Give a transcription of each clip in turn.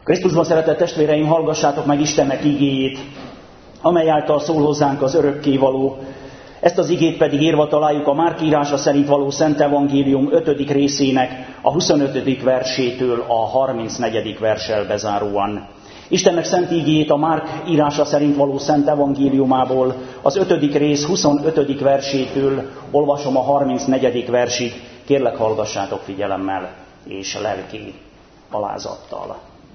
Krisztusban szeretett testvéreim, hallgassátok meg Istennek igéjét, amely által szól hozzánk az örökkévaló. Ezt az igét pedig írva találjuk a Márk írása szerint való Szent Evangélium 5. részének a 25. versétől a 34. verssel bezáróan. Istennek szent igéjét a Márk írása szerint való Szent Evangéliumából az 5. rész 25. versétől olvasom a 34. versig. Kérlek, hallgassátok figyelemmel és lelki alázattal.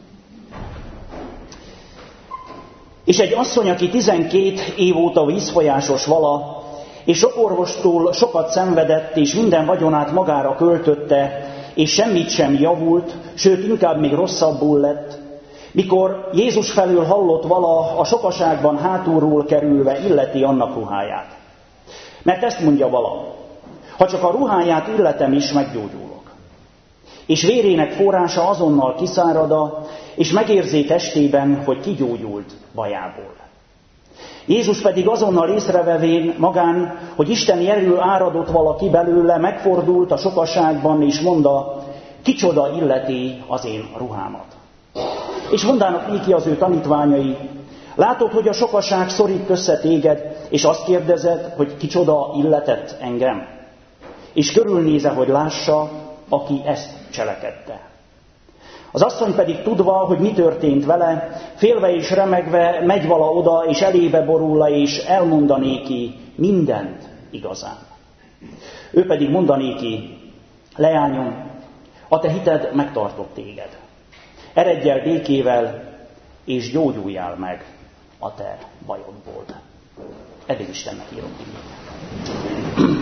És egy asszony, aki 12 év óta vízfolyásos vala, és sok orvostól sokat szenvedett, és minden vagyonát magára költötte, és semmit sem javult, sőt, inkább még rosszabbul lett, mikor Jézus felől hallott vala, a sokaságban hátulról kerülve illeti annak ruháját. Mert ezt mondja vala, ha csak a ruháját illetem is, meggyógyulok. És vérének forrása azonnal kiszárad, és megérzi testében, hogy kigyógyult bajából. Jézus pedig azonnal észrevevén magán, hogy isteni erő áradott valaki belőle, megfordult a sokaságban, és mondta, kicsoda illeti az én ruhámat. És mondának néki az ő tanítványai, látod, hogy a sokaság szorít össze téged, és azt kérdezed, hogy kicsoda illetett engem? És körülnéze, hogy lássa, aki ezt cselekedte. Az asszony pedig tudva, hogy mi történt vele, félve és remegve megy vala oda, és elébe borul, és elmondanéki mindent igazán. Ő pedig mondanéki, leányom, a te hited megtartott téged. Eredj el békével, és gyógyuljál meg a te bajodból. Eddig Istennek írom igét.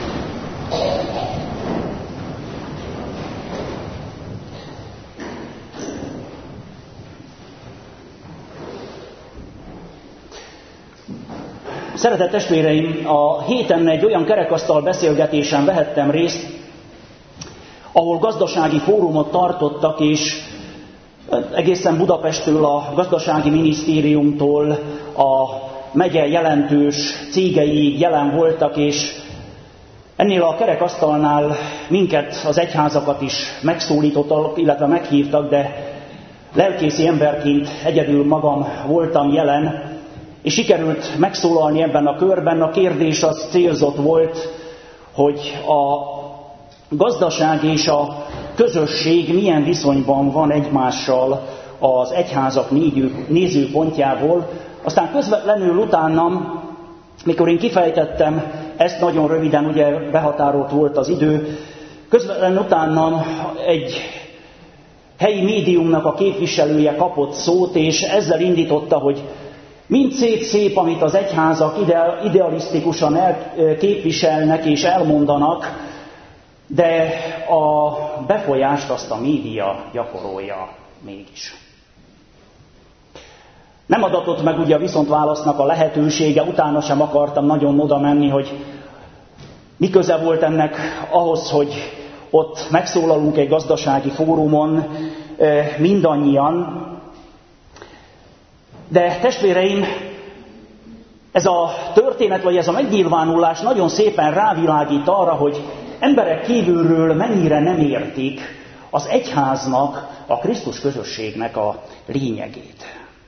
Szeretett testvéreim, a héten egy olyan kerekasztal beszélgetésen vehettem részt, ahol gazdasági fórumot tartottak, és egészen Budapesttől, a gazdasági minisztériumtól a megye jelentős cégei jelen voltak, és ennél a kerekasztalnál minket, az egyházakat is megszólítottak, illetve meghívtak, de lelkészi emberként egyedül magam voltam jelen, és sikerült megszólalni ebben a körben. A kérdés az célzott volt, hogy a gazdaság és a közösség milyen viszonyban van egymással az egyházak nézőpontjából. Aztán közvetlenül utánam, mikor én kifejtettem, ezt nagyon röviden, ugye behatárolt volt az idő, közvetlenül utánam egy helyi médiumnak a képviselője kapott szót, és ezzel indította, hogy mind szép, amit az egyházak idealisztikusan képviselnek és elmondanak, de a befolyást azt a média gyakorolja mégis. Nem adatott meg ugye a viszontválasznak a lehetősége, utána sem akartam nagyon oda menni, hogy mi köze volt ennek ahhoz, hogy ott megszólalunk egy gazdasági fórumon mindannyian. De testvéreim, ez a történet, vagy ez a megnyilvánulás nagyon szépen rávilágít arra, hogy emberek kívülről mennyire nem értik az egyháznak, a Krisztus közösségnek a lényegét.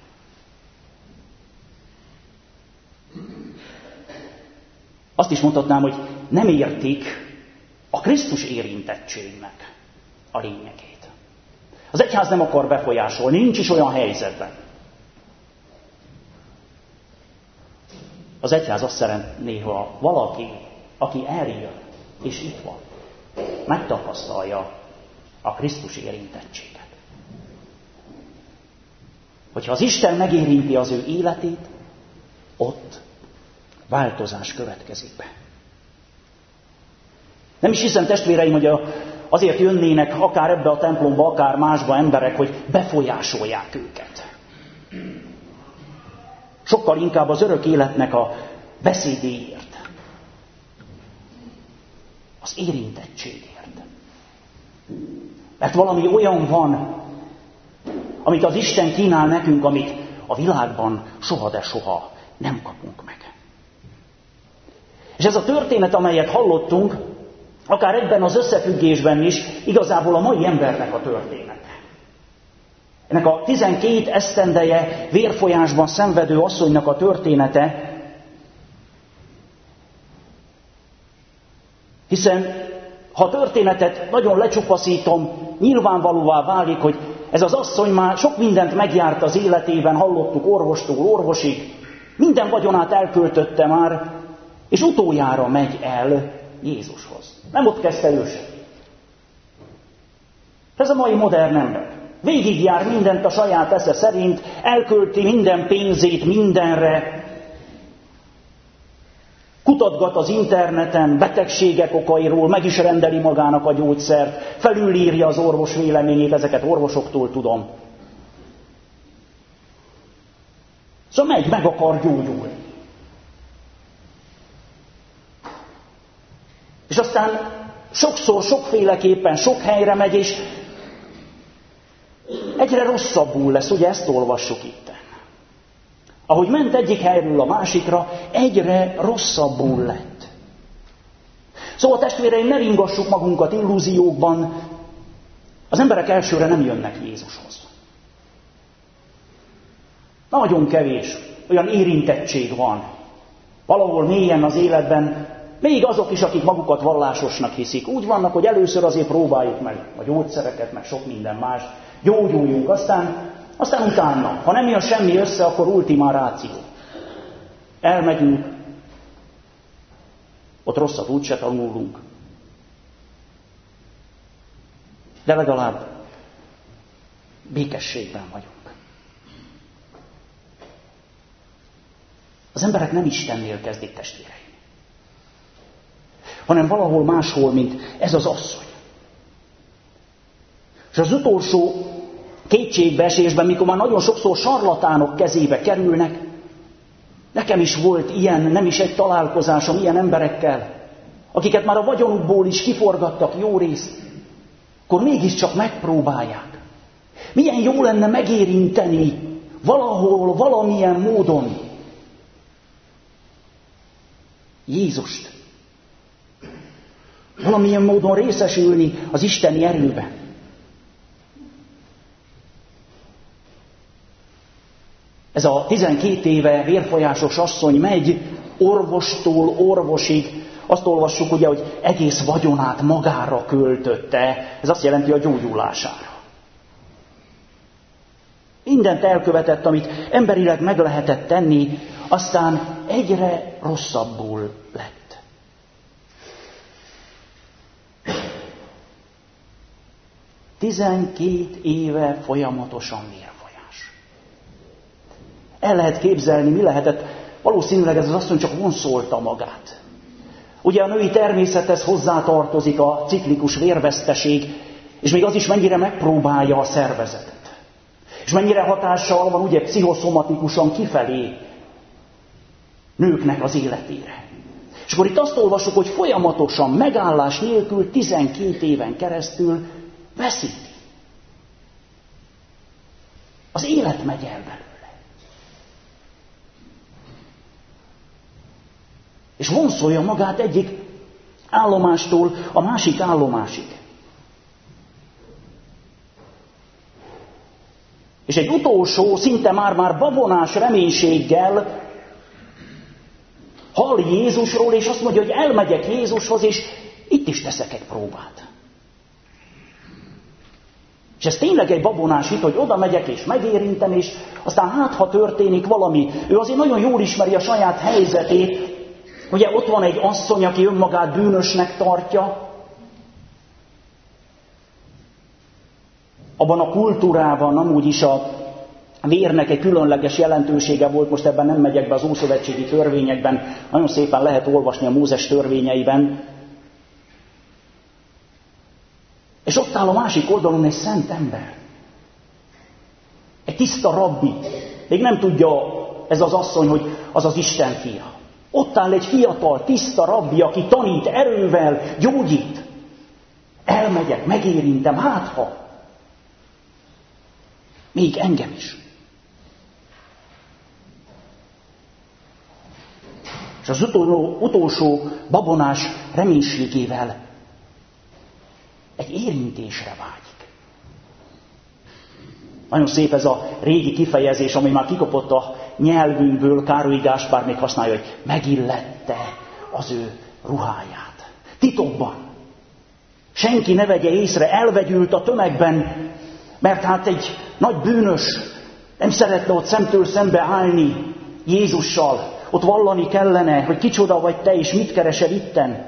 Azt is mondhatnám, hogy nem értik a Krisztus érintettségnek a lényegét. Az egyház nem akar befolyásolni, nincs is olyan helyzetben. Az egyház azt szeretné, ha valaki, aki eljön, és itt van, megtapasztalja a Krisztus érintettséget. Hogyha az Isten megérinti az ő életét, ott változás következik be. Nem is hiszem, testvéreim, hogy azért jönnének akár ebbe a templomba, akár másba emberek, hogy befolyásolják őket. Sokkal inkább az örök életnek a beszédéért. Az érintettségért. Mert valami olyan van, amit az Isten kínál nekünk, amit a világban soha, de soha nem kapunk meg. És ez a történet, amelyet hallottunk, akár ebben az összefüggésben is, igazából a mai embernek a története. Ennek a 12 esztendeje vérfolyásban szenvedő asszonynak a története, hiszen ha a történetet nagyon lecsupaszítom, nyilvánvalóvá válik, hogy ez az asszony már sok mindent megjárt az életében, hallottuk orvostól orvosig, minden vagyonát elköltötte már, és utoljára megy el Jézushoz. Nem ott kezdte ő sem. Ez a mai modern ember. Végigjár mindent a saját esze szerint, elkölti minden pénzét mindenre, kutatgat az interneten betegségek okairól, meg is rendeli magának a gyógyszert, felülírja az orvos véleményét, ezeket orvosoktól tudom. Szóval meg akar gyógyulni. És aztán sokszor, sokféleképpen, sok helyre megy, és egyre rosszabbul lesz, ugye ezt olvassuk itt. Ahogy ment egyik helyről a másikra, egyre rosszabbul lett. Szóval testvéreim, ne ringassuk magunkat illúziókban, az emberek elsőre nem jönnek Jézushoz. Nagyon kevés olyan érintettség van valahol mélyen az életben, még azok is, akik magukat vallásosnak hiszik. Úgy vannak, hogy először azért próbáljuk meg a gyógyszereket, meg sok minden más, gyógyuljunk, aztán utána, ha nem jön semmi össze, akkor ultima ratio. Elmegyünk, ott rosszat úgyse tanulunk. De legalább békességben vagyunk. Az emberek nem Istennél kezdik, testvéreim, hanem valahol máshol, mint ez az asszony. És az utolsó kétségbeesésben, mikor már nagyon sokszor sarlatánok kezébe kerülnek, nekem is volt ilyen, nem is egy találkozásom ilyen emberekkel, akiket már a vagyonukból is kiforgattak jó részt, akkor mégiscsak megpróbálják. Milyen jó lenne megérinteni valahol, valamilyen módon Jézust. Valamilyen módon részesülni az isteni erőben. Ez a 12 éve vérfolyásos asszony megy orvostól orvosig. Azt olvassuk ugye, hogy egész vagyonát magára költötte. Ez azt jelenti a gyógyulására. Mindent elkövetett, amit emberileg meg lehetett tenni, aztán egyre rosszabbul lett. Tizenkét éve folyamatosan vérfolyás. El lehet képzelni, mi lehetett. Valószínűleg ez az asszony csak vonszolta magát. Ugye a női természethez hozzátartozik a ciklikus vérveszteség, és még az is mennyire megpróbálja a szervezetet. És mennyire hatással van ugye pszichoszomatikusan kifelé nőknek az életére. És akkor itt azt olvasjuk, hogy folyamatosan, megállás nélkül 12 éven keresztül veszíti. Az élet megy el belőle. És vonszolja magát egyik állomástól a másik állomásig. És egy utolsó, szinte már babonás reménységgel hall Jézusról, és azt mondja, hogy elmegyek Jézushoz, és itt is teszek egy próbát. És ez tényleg egy babonás hit, hogy oda megyek és megérintem, és aztán ha történik valami. Ő azért nagyon jól ismeri a saját helyzetét. Ugye ott van egy asszony, aki önmagát bűnösnek tartja. Abban a kultúrában amúgy is a vérnek egy különleges jelentősége volt, most ebben nem megyek be az ószövetségi törvényekben, nagyon szépen lehet olvasni a Mózes törvényeiben. És ott áll a másik oldalon egy szent ember. Egy tiszta rabbi. Még nem tudja ez az asszony, hogy az az Isten fia. Ott áll egy fiatal, tiszta rabbi, aki tanít erővel, gyógyít. Elmegyek, megérintem, ha. Még engem is. És az utolsó babonás reménységével egy érintésre vágyik. Nagyon szép ez a régi kifejezés, ami már kikopott a nyelvünkből, Károly Gáspár még használja, hogy megillette az ő ruháját. Titokban. Senki ne vegye észre, elvegyült a tömegben, mert hát egy nagy bűnös nem szeretne ott szemtől szembe állni Jézussal. Ott vallani kellene, hogy kicsoda vagy te, és mit keresel itten.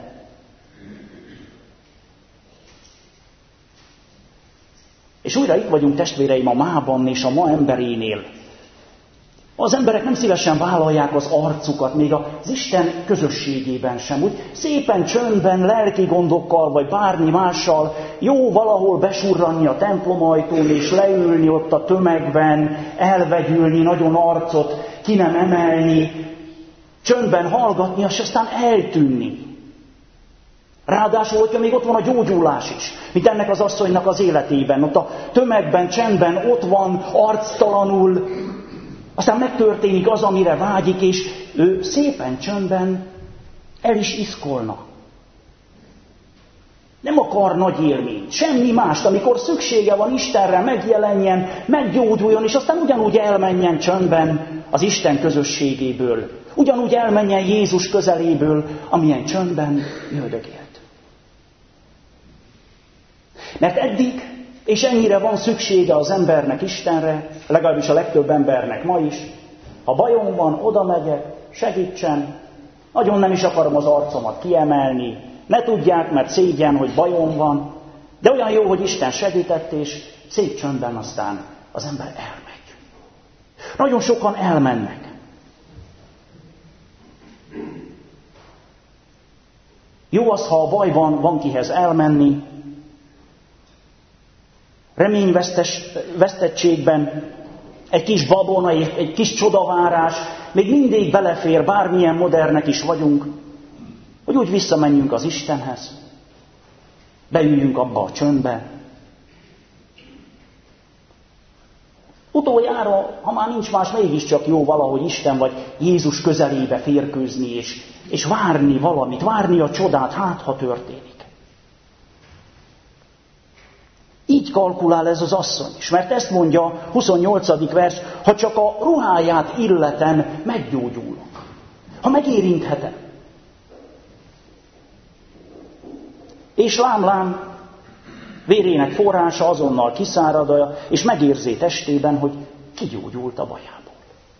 És újra itt vagyunk, testvéreim, a mában és a ma emberénél. Az emberek nem szívesen vállalják az arcukat, még az Isten közösségében sem. Úgy szépen csöndben, lelki gondokkal, vagy bármi mással jó valahol besurranni a templom ajtón, és leülni ott a tömegben, elvegyülni, nagyon arcot ki nem emelni, csöndben hallgatni, és aztán eltűnni. Ráadásul, hogyha még ott van a gyógyulás is, mint ennek az asszonynak az életében, ott a tömegben, csendben, ott van, arctalanul, aztán megtörténik az, amire vágyik, és ő szépen csöndben el is iszkolna. Nem akar nagy élményt, semmi mást, amikor szüksége van Istenre, megjelenjen, meggyógyuljon, és aztán ugyanúgy elmenjen csöndben az Isten közösségéből. Ugyanúgy elmenjen Jézus közeléből, amilyen csöndben üldögélt. Mert eddig, és ennyire van szüksége az embernek Istenre, legalábbis a legtöbb embernek ma is, ha bajom van, oda megyek, segítsen, nagyon nem is akarom az arcomat kiemelni, ne tudják, mert szégyen, hogy bajom van, de olyan jó, hogy Isten segített, és szép csöndben aztán az ember elmegy. Nagyon sokan elmennek. Jó az, ha a baj van kihez elmenni, reményvesztettségben, egy kis babona, egy kis csodavárás, még mindig belefér, bármilyen modernek is vagyunk, hogy úgy visszamenjünk az Istenhez, beüljünk abba a csöndbe. Utoljára, ha már nincs más, mégiscsak jó valahogy Isten vagy Jézus közelébe férkőzni, és várni valamit, várni a csodát, hát ha történik. Így kalkulál ez az asszony is, mert ezt mondja 28. vers, ha csak a ruháját illetem, meggyógyulok. Ha megérinthetem. És lám, vérének forrása azonnal kiszárad, és megérzi testében, hogy kigyógyult a bajából.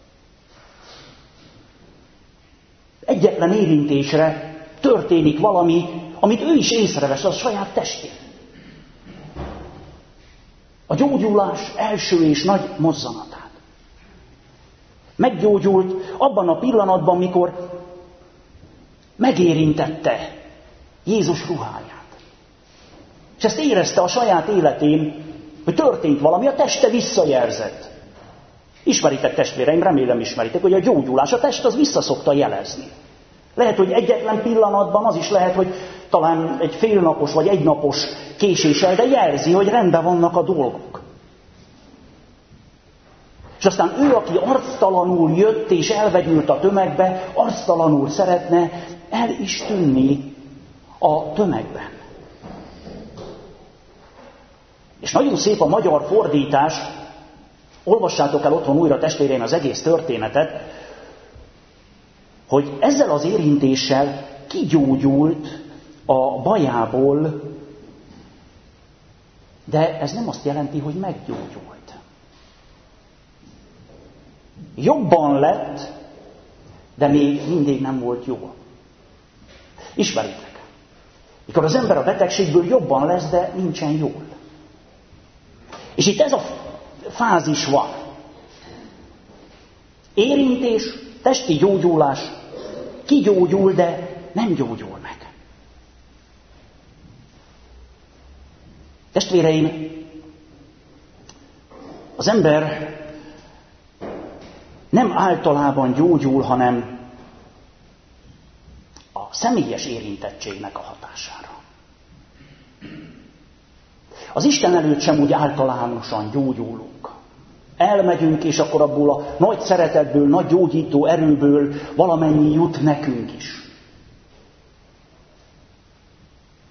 Egyetlen érintésre történik valami, amit ő is észrevesz a saját testén. A gyógyulás első és nagy mozzanatát. Meggyógyult abban a pillanatban, mikor megérintette Jézus ruháját. És ezt érezte a saját életén, hogy történt valami, a teste visszajelzett. Ismeritek, testvéreim, remélem ismeritek, hogy a gyógyulás, a test az visszaszokta jelezni. Lehet, hogy egyetlen pillanatban, az is lehet, hogy talán egy félnapos vagy egynapos késéssel, de jelzi, hogy rendben vannak a dolgok. És aztán ő, aki arctalanul jött és elvegyült a tömegbe, arctalanul szeretne el is tűnni a tömegben. És nagyon szép a magyar fordítás, olvassátok el otthon újra, testvéreim, az egész történetet, hogy ezzel az érintéssel kigyógyult a bajából, de ez nem azt jelenti, hogy meggyógyult. Jobban lett, de még mindig nem volt jó. Ismeritek. Mikor az ember a betegségből jobban lesz, de nincsen jól. És itt ez a fázis van. Érintés, testi gyógyulás, kigyógyul, de nem gyógyul meg. Testvéreim, az ember nem általában gyógyul, hanem a személyes érintettségnek a hatására. Az Isten előtt sem úgy általánosan gyógyulunk. Elmegyünk, és akkor abból a nagy szeretetből, nagy gyógyító erőből valamennyi jut nekünk is.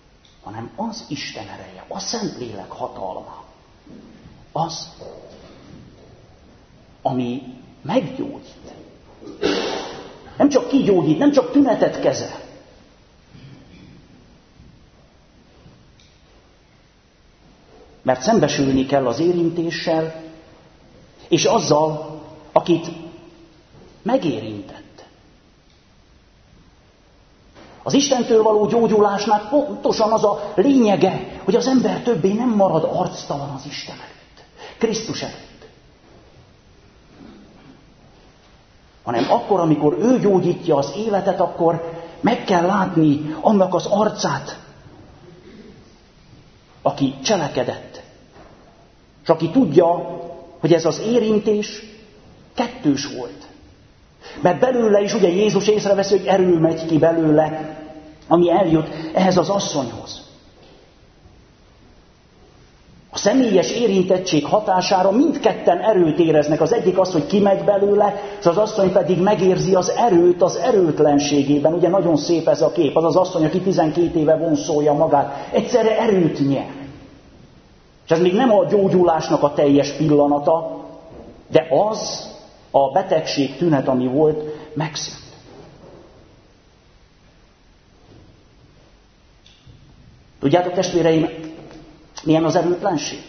Hanem az Isten ereje, a Szentlélek hatalma, az ami meggyógyít. Nem csak kigyógyít, nem csak tünetet kezel. Mert szembesülni kell az érintéssel, és azzal, akit megérintett. Az Istentől való gyógyulásnak pontosan az a lényege, hogy az ember többé nem marad arctalan az Isten előtt, Krisztus előtt. Hanem akkor, amikor ő gyógyítja az életet, akkor meg kell látni annak az arcát, aki cselekedett. És aki tudja, hogy ez az érintés kettős volt. Mert belőle is ugye Jézus észreveszi, hogy erő megy ki belőle, ami eljut ehhez az asszonyhoz. A személyes érintettség hatására mindketten erőt éreznek. Az egyik az, hogy kimegy belőle, és az asszony pedig megérzi az erőt az erőtlenségében. Ugye nagyon szép ez a kép. Az az asszony, aki 12 éve vonszolja magát, egyszerre erőt nyer. És ez még nem a gyógyulásnak a teljes pillanata, de az a betegség tünet, ami volt, megszűnt. Tudjátok, testvéreim, milyen az erőtlenség?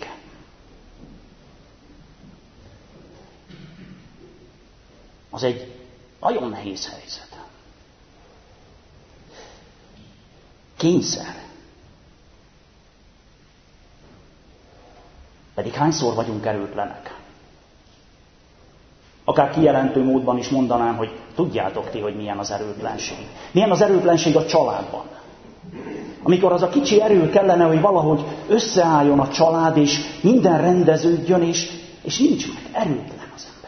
Az egy nagyon nehéz helyzet. Kényszer. Pedig hányszor vagyunk erőtlenek? Akár kijelentő módban is mondanám, hogy tudjátok ti, hogy milyen az erőtlenség. Milyen az erőtlenség a családban. Amikor az a kicsi erő kellene, hogy valahogy összeálljon a család, és minden rendeződjön, és nincs meg. Erőtlen az ember.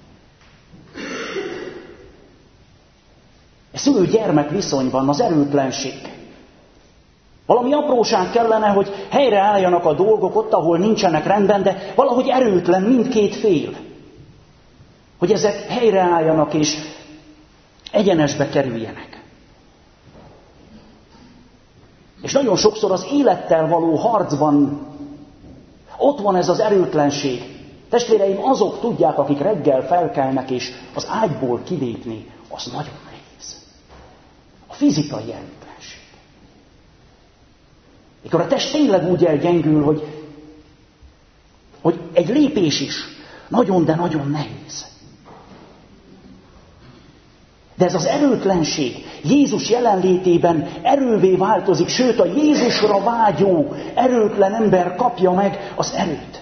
A szülő-gyermek viszonyban az erőtlenség. Valami apróság kellene, hogy helyreálljanak a dolgok ott, ahol nincsenek rendben, de valahogy erőtlen mindkét fél. Hogy ezek helyreálljanak és egyenesbe kerüljenek. És nagyon sokszor az élettel való harcban ott van ez az erőtlenség. Testvéreim, azok tudják, akik reggel felkelnek, és az ágyból kilépni, az nagyon nehéz. A fizikai erőtlenség. Mikor a test tényleg úgy elgyengül, hogy egy lépés is nagyon, de nagyon nehéz. De ez az erőtlenség Jézus jelenlétében erővé változik, sőt a Jézusra vágyó, erőtlen ember kapja meg az erőt.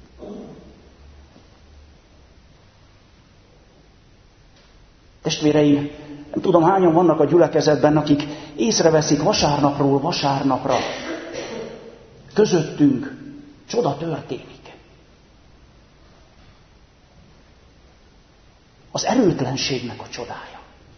Testvéreim, nem tudom hányan vannak a gyülekezetben, akik észreveszik vasárnapról vasárnapra. Közöttünk csoda történik. Az erőtlenségnek a csodája.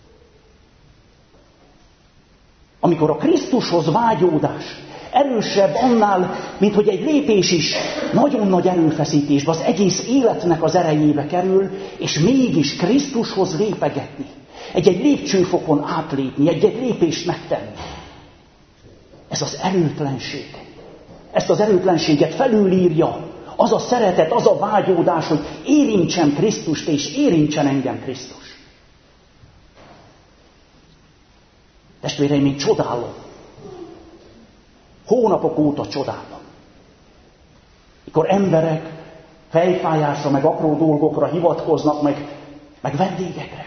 Amikor a Krisztushoz vágyódás erősebb annál, mint hogy egy lépés is nagyon nagy erőfeszítésbe, az egész életnek az erejébe kerül, és mégis Krisztushoz lépegetni. Egy-egy lépcsőfokon átlépni, egy-egy lépést megtenni. Ez az erőtlenség. Ezt az erőtlenséget felülírja az a szeretet, az a vágyódás, hogy érintsem Krisztust, és érintsen engem Krisztus. Testvéreim, én csodálom. Hónapok óta csodálom. Mikor emberek fejfájásra, meg apró dolgokra hivatkoznak, meg vendégekre.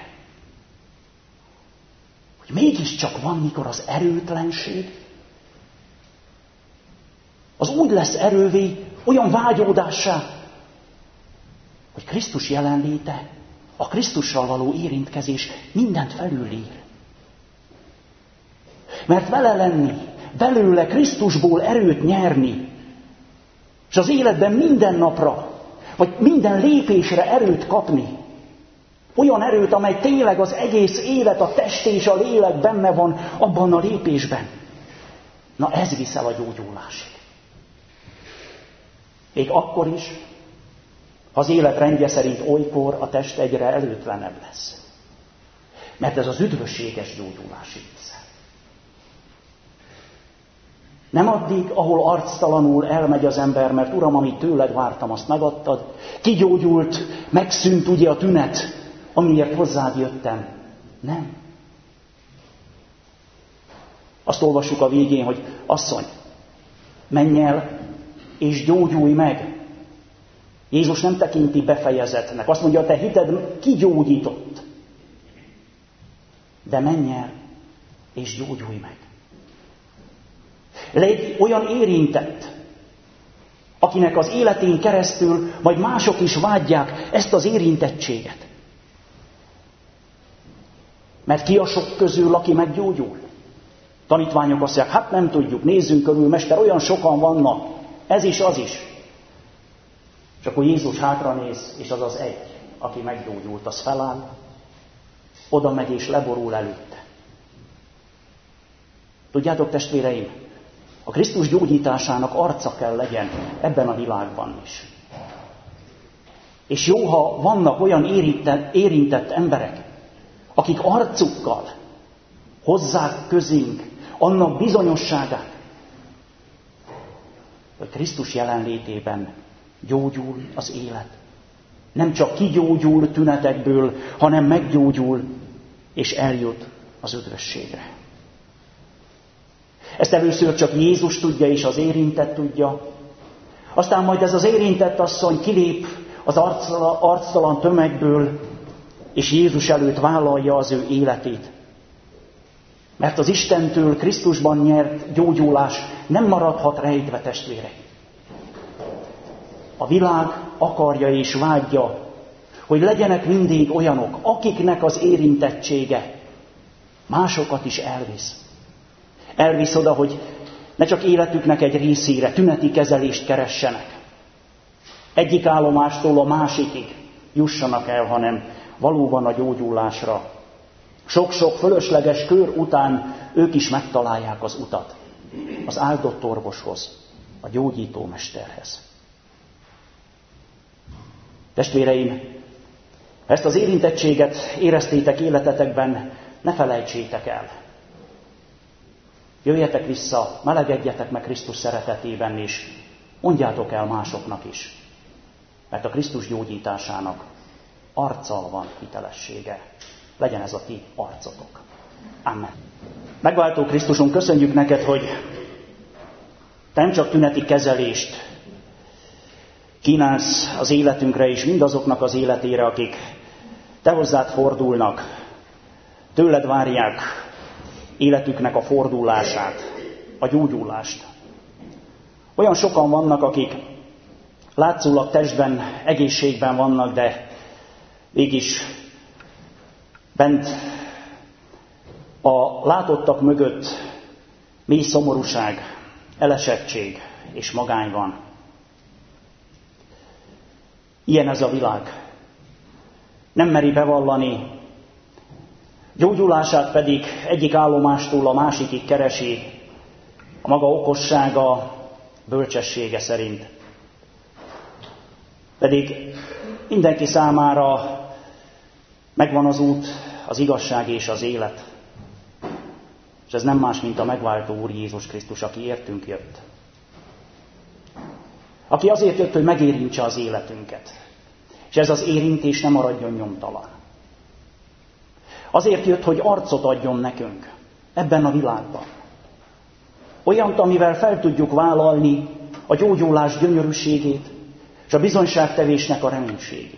Hogy mégiscsak van, mikor az erőtlenség, az úgy lesz erővé, olyan vágyódássá, hogy Krisztus jelenléte, a Krisztussal való érintkezés mindent felülír. Mert vele lenni, belőle Krisztusból erőt nyerni, és az életben minden napra, vagy minden lépésre erőt kapni, olyan erőt, amely tényleg az egész élet, a test és a lélek benne van abban a lépésben. Na ez viszel a gyógyulásig. Még akkor is, ha az élet rendje szerint olykor a test egyre erőtlenebb lesz. Mert ez az üdvösséges gyógyulásig viszel. Nem addig, ahol arctalanul elmegy az ember, mert Uram, amit tőled vártam, azt megadtad. Kigyógyult, megszűnt ugye a tünet, amiért hozzád jöttem. Nem. Azt olvassuk a végén, hogy asszony, menj el és gyógyulj meg. Jézus nem tekinti befejezetnek. Azt mondja, a te hited kigyógyított. De menj el és gyógyulj meg. Légy olyan érintett, akinek az életén keresztül majd mások is vágyják ezt az érintettséget. Mert ki a sok közül, aki meggyógyul? Tanítványok azt mondják, hát nem tudjuk, nézzünk körül, mester, olyan sokan vannak, ez is, az is. És akkor Jézus hátranéz, és az az egy, aki meggyógyult, az feláll, oda megy és leborul előtte. Tudjátok, testvéreim, a Krisztus gyógyításának arca kell legyen ebben a világban is. És jó, ha vannak olyan érintett emberek, akik arcukkal hozzák közénk annak bizonyosságát, hogy Krisztus jelenlétében gyógyul az élet. Nem csak kigyógyul tünetekből, hanem meggyógyul és eljut az üdvösségre. Ezt először csak Jézus tudja, és az érintett tudja. Aztán majd ez az érintett asszony kilép az arctalan tömegből, és Jézus előtt vállalja az ő életét. Mert az Istentől Krisztusban nyert gyógyulás nem maradhat rejtve, testvérek. A világ akarja és vágyja, hogy legyenek mindig olyanok, akiknek az érintettsége másokat is elvisz. Elvisz oda, hogy ne csak életüknek egy részére tüneti kezelést keressenek. Egyik állomástól a másikig jussanak el, hanem valóban a gyógyulásra. Sok-sok fölösleges kör után ők is megtalálják az utat az áldott orvoshoz, a gyógyító mesterhez. Testvéreim, ezt az érintettséget éreztétek életetekben, ne felejtsétek el. Jöjjetek vissza, melegedjetek meg Krisztus szeretetében, és mondjátok el másoknak is. Mert a Krisztus gyógyításának arccal van hitelessége. Legyen ez a ti arcotok. Amen. Megváltó Krisztusunk, köszönjük neked, hogy te nem csak tüneti kezelést kínálsz az életünkre és mindazoknak az életére, akik te hozzád fordulnak, tőled várják életüknek a fordulását, a gyógyulást. Olyan sokan vannak, akik látszólag testben, egészségben vannak, de mégis bent a látottak mögött mély szomorúság, elesettség és magány van. Ilyen ez a világ. Nem meri bevallani, gyógyulását pedig egyik állomástól a másikig keresi a maga okossága, bölcsessége szerint. Pedig mindenki számára megvan az út, az igazság és az élet. És ez nem más, mint a megváltó Úr Jézus Krisztus, aki értünk jött. Aki azért jött, hogy megérintse az életünket. És ez az érintés nem maradjon nyomtalan. Azért jött, hogy arcot adjon nekünk ebben a világban. Olyant, amivel fel tudjuk vállalni a gyógyulás gyönyörűségét és a bizonyságtevésnek a reménységét.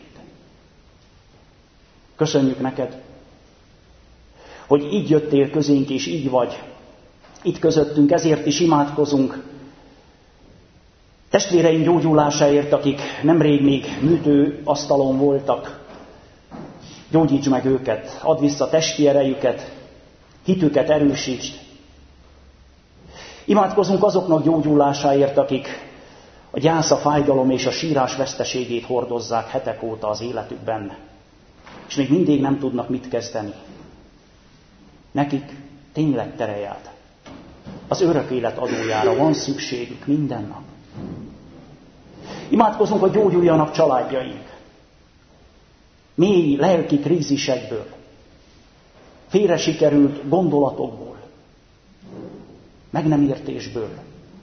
Köszönjük neked, hogy így jöttél közénk, és így vagy itt közöttünk, ezért is imádkozunk testvéreink gyógyulásáért, akik nemrég még műtőasztalon voltak. Gyógyíts meg őket, add vissza testi erejüket, hitüket erősítsd. Imádkozunk azoknak gyógyulásáért, akik a gyász, a fájdalom és a sírás veszteségét hordozzák hetek óta az életükben, és még mindig nem tudnak mit kezdeni. Nekik tényleg tereját. Az örök élet adójára van szükségük minden nap. Imádkozunk, hogy gyógyuljanak családjaink. Mély lelki krízisekből, félre sikerült gondolatokból, meg nem értésből,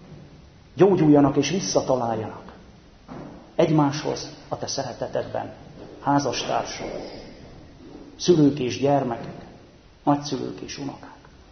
gyógyuljanak és visszataláljanak egymáshoz a te szeretetedben, házastársak, szülők és gyermekek, nagyszülők és unokák.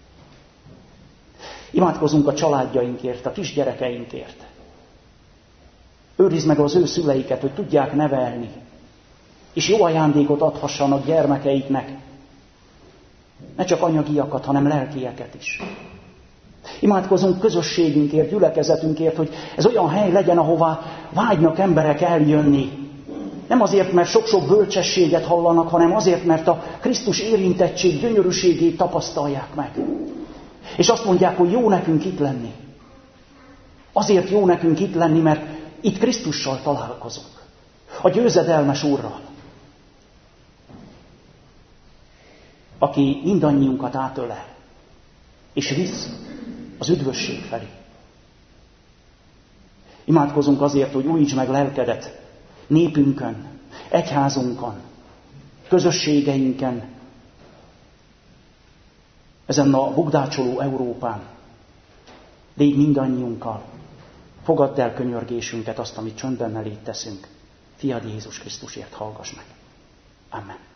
Imádkozunk a családjainkért, a kisgyerekeinkért. Őrizd meg az ő szüleiket, hogy tudják nevelni, és jó ajándékot adhassanak gyermekeiknek. Ne csak anyagiakat, hanem lelkieket is. Imádkozunk közösségünkért, gyülekezetünkért, hogy ez olyan hely legyen, ahová vágynak emberek eljönni. Nem azért, mert sok-sok bölcsességet hallanak, hanem azért, mert a Krisztus érintettség gyönyörűségét tapasztalják meg. És azt mondják, hogy jó nekünk itt lenni. Azért jó nekünk itt lenni, mert itt Krisztussal találkozunk. A győzedelmes Úrral. Aki mindannyiunkat átölel, és visz az üdvösség felé. Imádkozunk azért, hogy újítsd meg lelkedet népünkön, egyházunkon, közösségeinken, ezen a bugdácsoló Európán. Légy mindannyiunkkal. Fogadd el könyörgésünket, azt, amit csöndben eléd teszünk. Fiad Jézus Krisztusért hallgass meg. Amen.